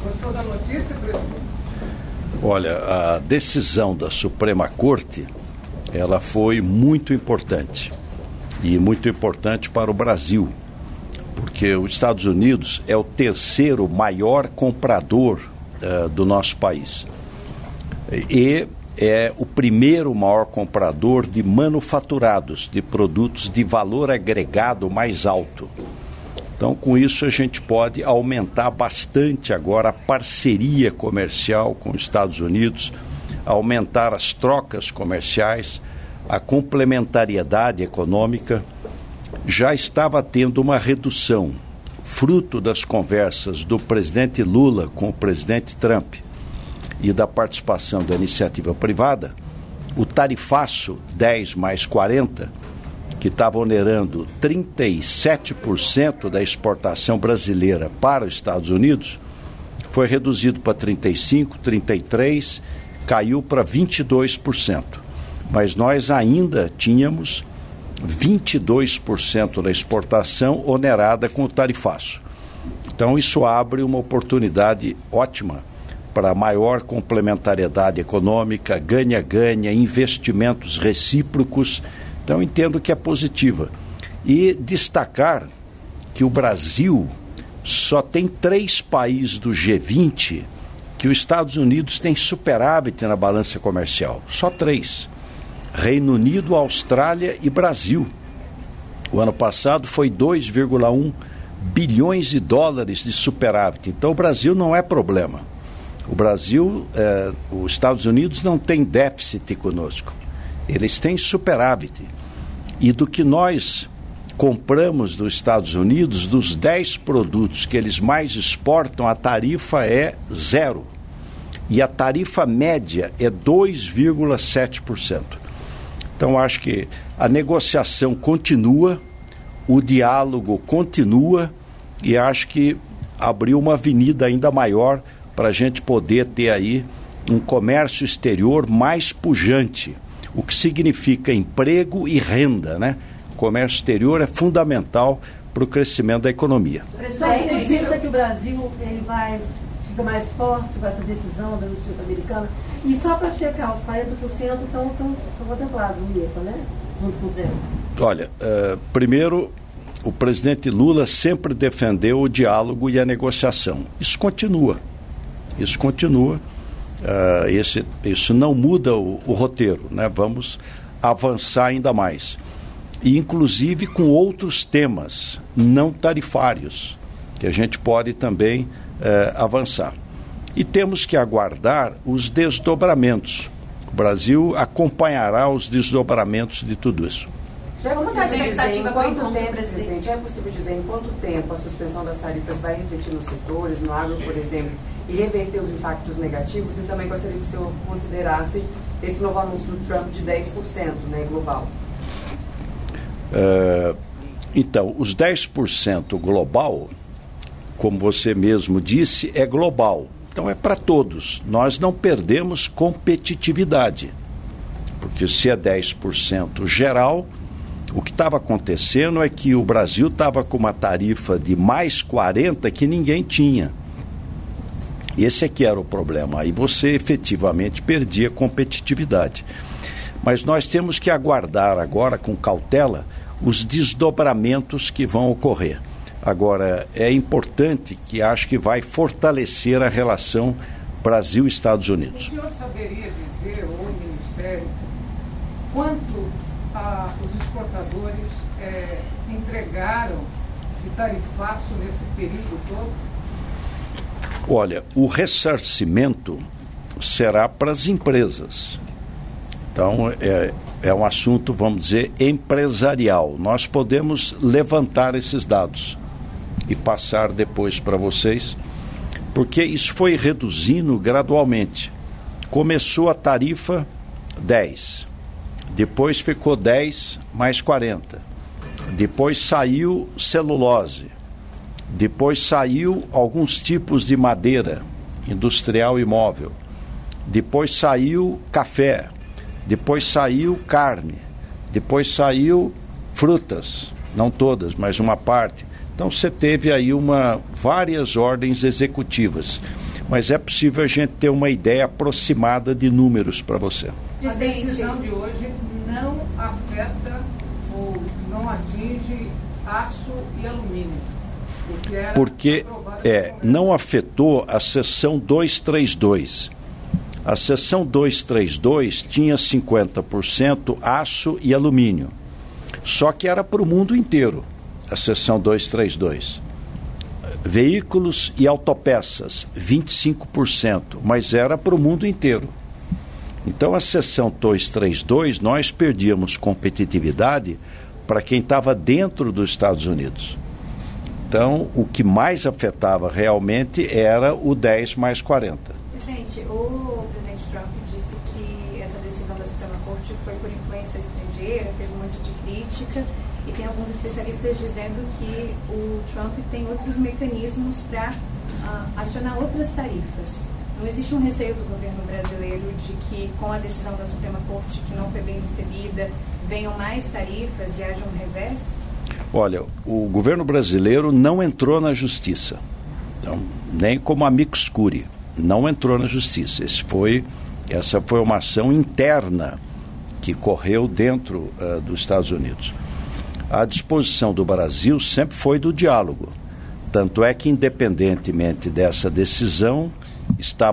Gostou da notícia, presidente? Olha, a decisão da Suprema Corte, ela foi muito importante. E muito importante para o Brasil, porque os Estados Unidos é o terceiro maior comprador do nosso país. E é o primeiro maior comprador de manufaturados, de produtos de valor agregado mais alto. Então, com isso, a gente pode aumentar bastante agora a parceria comercial com os Estados Unidos, aumentar as trocas comerciais, a complementariedade econômica. Já estava tendo uma redução, fruto das conversas do presidente Lula com o presidente Trump e da participação da iniciativa privada. O tarifaço 10 mais 40, que estava onerando 37% da exportação brasileira para os Estados Unidos, foi reduzido para 35%, 33%, caiu para 22%. Mas nós ainda tínhamos 22% da exportação onerada com o tarifaço. Então, isso abre uma oportunidade ótima para maior complementariedade econômica, ganha-ganha, investimentos recíprocos. Então, entendo que é positiva. E destacar que o Brasil só tem 3 países do G20 que os Estados Unidos têm superávit na balança comercial. Só 3. Reino Unido, Austrália e Brasil. O ano passado foi 2,1 bilhões de dólares de superávit. Então o Brasil não é problema. O Brasil, os Estados Unidos não têm déficit conosco. Eles têm superávit. E do que nós compramos dos Estados Unidos, dos 10 produtos que eles mais exportam, a tarifa é 0. E a tarifa média é 2,7%. Então, acho que a negociação continua, o diálogo continua e acho que abriu uma avenida ainda maior para a gente poder ter aí um comércio exterior mais pujante, o que significa emprego e renda, né? O comércio exterior é fundamental para o crescimento da economia. Presidente, acredita que o Brasil fica mais forte com essa decisão da Justiça Americana? E só para checar, os 40% são contemplados no IEPA, né? Junto com os deles. Olha, primeiro, o presidente Lula sempre defendeu o diálogo e a negociação. Isso continua. Isso não muda o roteiro, né? Vamos avançar ainda mais. E, inclusive, com outros temas não tarifários, que a gente pode também avançar. E temos que aguardar os desdobramentos. O Brasil acompanhará os desdobramentos de tudo isso. Já é possível dizer em quanto tempo, presidente, é possível dizer em quanto tempo a suspensão das tarifas vai refletir nos setores, no agro, por exemplo, e reverter os impactos negativos? E também gostaria que o senhor considerasse esse novo anúncio do Trump de 10%, né, global. Então, os 10% global, como você mesmo disse, é global. Então é para todos. Nós não perdemos competitividade, porque se é 10% geral, o que estava acontecendo é que o Brasil estava com uma tarifa de mais 40% que ninguém tinha. Esse é que era o problema. Aí você efetivamente perdia competitividade. Mas nós temos que aguardar agora com cautela os desdobramentos que vão ocorrer. Agora, é importante que acho que vai fortalecer a relação Brasil-Estados Unidos. O senhor saberia dizer, ou o Ministério, quanto os exportadores entregaram de tarifaço nesse período todo? Olha, o ressarcimento será para as empresas. Então, é um assunto, vamos dizer, empresarial. Nós podemos levantar esses dados e passar depois para vocês, porque isso foi reduzindo gradualmente. Começou a tarifa 10, depois ficou 10 mais 40, depois saiu celulose, depois saiu alguns tipos de madeira industrial e móvel, depois saiu café, depois saiu carne, depois saiu frutas, não todas, mas uma parte. Então você teve aí várias ordens executivas. Mas é possível a gente ter uma ideia aproximada de números para você. A decisão de hoje não afeta ou não atinge aço e alumínio. Porque não afetou a seção 232. A seção 232 tinha 50% aço e alumínio. Só que era para o mundo inteiro, a seção 232. Veículos e autopeças, 25%, mas era para o mundo inteiro. Então, a seção 232, nós perdíamos competitividade para quem estava dentro dos Estados Unidos. Então, o que mais afetava realmente era o 10 mais 40. Presidente, o presidente Trump disse que essa decisão da Suprema Corte foi por influência estrangeira, fez um monte de crítica, e tem alguns especialistas dizendo que o Trump tem outros mecanismos para acionar outras tarifas. Não existe um receio do governo brasileiro de que, com a decisão da Suprema Corte, que não foi bem recebida, venham mais tarifas e haja um revés? Olha, o governo brasileiro não entrou na justiça, então, nem como amicus curiae, não entrou na justiça. Essa foi uma ação interna que correu dentro dos Estados Unidos. A disposição do Brasil sempre foi do diálogo, tanto é que, independentemente dessa decisão, está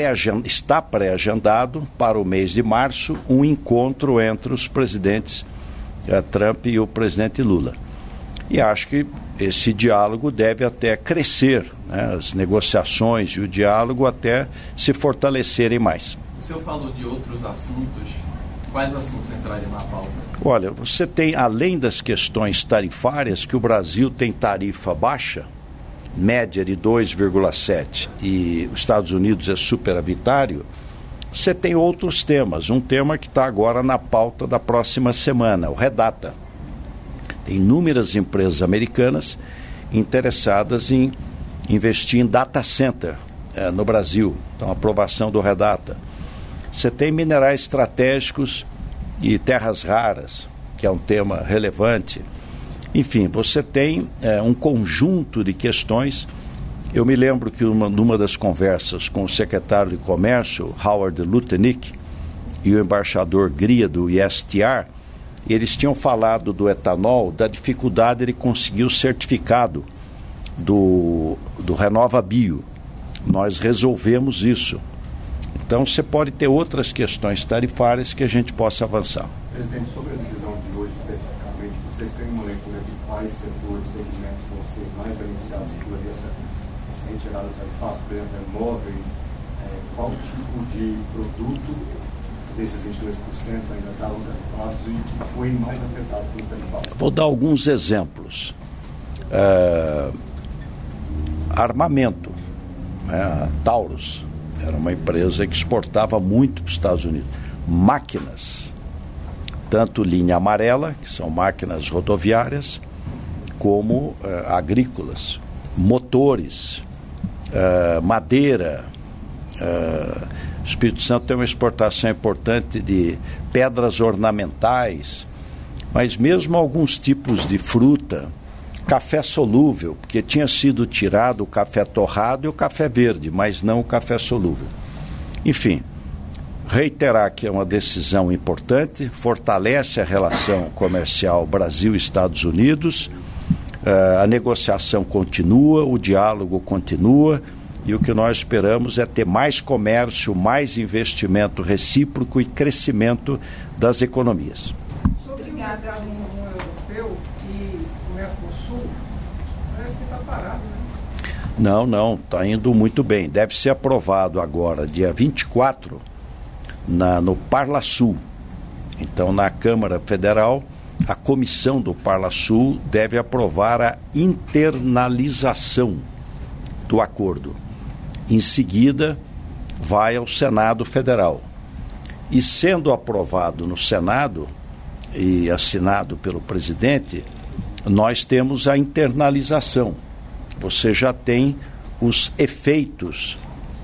pré-agendado para o mês de março um encontro entre os presidentes Trump e o presidente Lula. E acho que esse diálogo deve até crescer, né? As negociações e o diálogo até se fortalecerem mais. O senhor falou de outros assuntos. Quais assuntos entrariam na pauta? Olha, você tem, além das questões tarifárias, que o Brasil tem tarifa baixa, média de 2,7, e os Estados Unidos é superavitário, você tem outros temas. Um tema que está agora na pauta da próxima semana, o REDATA. Tem inúmeras empresas americanas interessadas em investir em data center no Brasil. Então, a aprovação do REDATA. Você tem minerais estratégicos e terras raras, que é um tema relevante. Enfim, você tem um conjunto de questões. Eu me lembro que numa das conversas com o secretário de Comércio, Howard Lutnick, e o embaixador Gria do ISTR, eles tinham falado do etanol, da dificuldade de conseguir o certificado do Renova Bio. Nós resolvemos isso. Então, você pode ter outras questões tarifárias que a gente possa avançar. Presidente, sobre a decisão de hoje, especificamente, vocês têm uma leitura de quais setores, segmentos vão ser mais beneficiados por essa retirada tarifária, por exemplo, imóveis, qual tipo de produto desses 22% ainda estavam tarifados e que foi mais afetado pelo tarifário? Vou dar alguns exemplos. Armamento, a Taurus era uma empresa que exportava muito para os Estados Unidos. Máquinas, tanto linha amarela, que são máquinas rodoviárias, como agrícolas, motores, madeira. O Espírito Santo tem uma exportação importante de pedras ornamentais, mas mesmo alguns tipos de fruta, café solúvel, porque tinha sido tirado o café torrado e o café verde, mas não o café solúvel. Enfim, reiterar que é uma decisão importante, fortalece a relação comercial Brasil-Estados Unidos, a negociação continua, o diálogo continua, e o que nós esperamos é ter mais comércio, mais investimento recíproco e crescimento das economias. Sobre o mercado europeu e o Mercosul, parece que está parado, né? Não, está indo muito bem. Deve ser aprovado agora, dia 24, no Parlasul. Então, na Câmara Federal, a comissão do Parlasul deve aprovar a internalização do acordo. Em seguida, vai ao Senado Federal. E sendo aprovado no Senado e assinado pelo presidente, nós temos a internalização. Você já tem os efeitos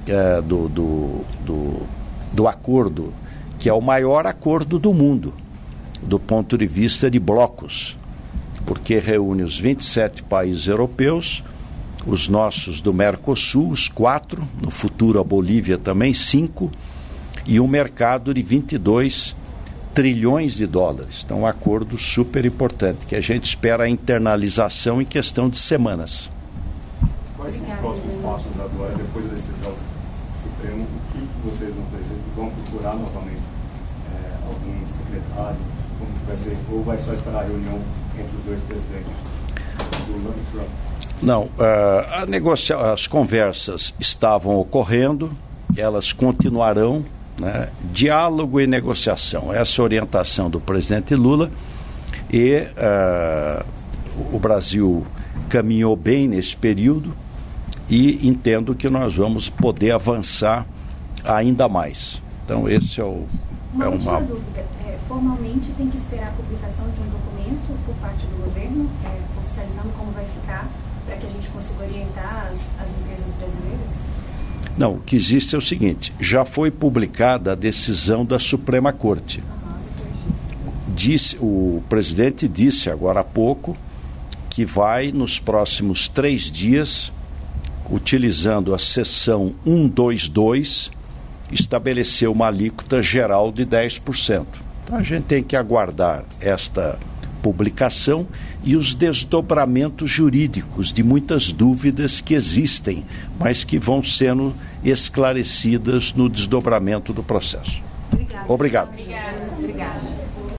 do acordo, que é o maior acordo do mundo, do ponto de vista de blocos, porque reúne os 27 países europeus, os nossos do Mercosul, os 4, no futuro a Bolívia também, 5, e um mercado de 22 trilhões de dólares. Então, um acordo super importante, que a gente espera a internalização em questão de semanas. Quais são os próximos passos agora, depois da decisão do Supremo? O que vocês vão procurar novamente? Algum secretário? Como que vai ser? Ou vai só esperar a reunião entre os dois presidentes, Lula e Trump? Não, as conversas estavam ocorrendo, elas continuarão, né? Diálogo e negociação, essa orientação do presidente Lula, e o Brasil caminhou bem nesse período e entendo que nós vamos poder avançar ainda mais. Então esse é uma última dúvida. Formalmente tem que esperar a publicação de um documento por parte do governo, oficializando como vai ficar, para que a gente consiga orientar as empresas brasileiras? Não, o que existe é o seguinte: já foi publicada a decisão da Suprema Corte. O presidente disse agora há pouco que vai, nos próximos 3 dias, utilizando a seção 122, estabelecer uma alíquota geral de 10%. Então a gente tem que aguardar esta publicação e os desdobramentos jurídicos de muitas dúvidas que existem, mas que vão sendo esclarecidas no desdobramento do processo. Obrigado.